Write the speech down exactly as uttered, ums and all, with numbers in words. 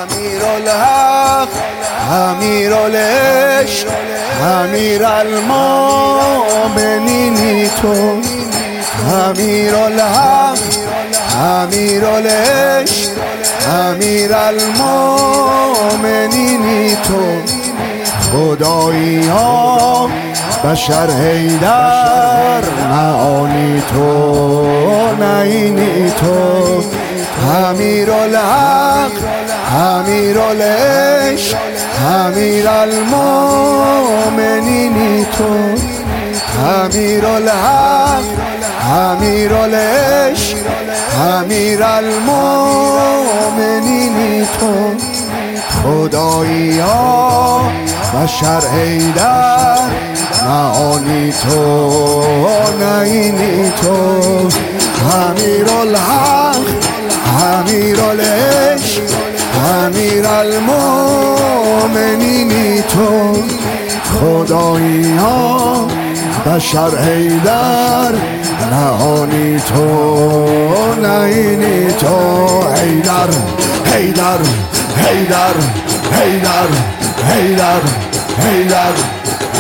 امیر الحق امیر العشق امیر المؤمنینی تو، امیر الحق امیر العشق امیر المؤمنینی تو. خدایی ها بشر حیدر، معانی تو نعینی تو. امیر الحق امیر العشق امیر المؤمنینی تو، امیر الحق امیر العشق امیر المؤمنینی تو. خدایی ها بشر حیدر، معانی تو نعینی تو. امیر الحق امیر العشق امیر المؤمنینی تو. خدایی ها بشر حیدر، معانی تو نعینی تو. حیدر حیدر حیدر حیدر حیدر حیدر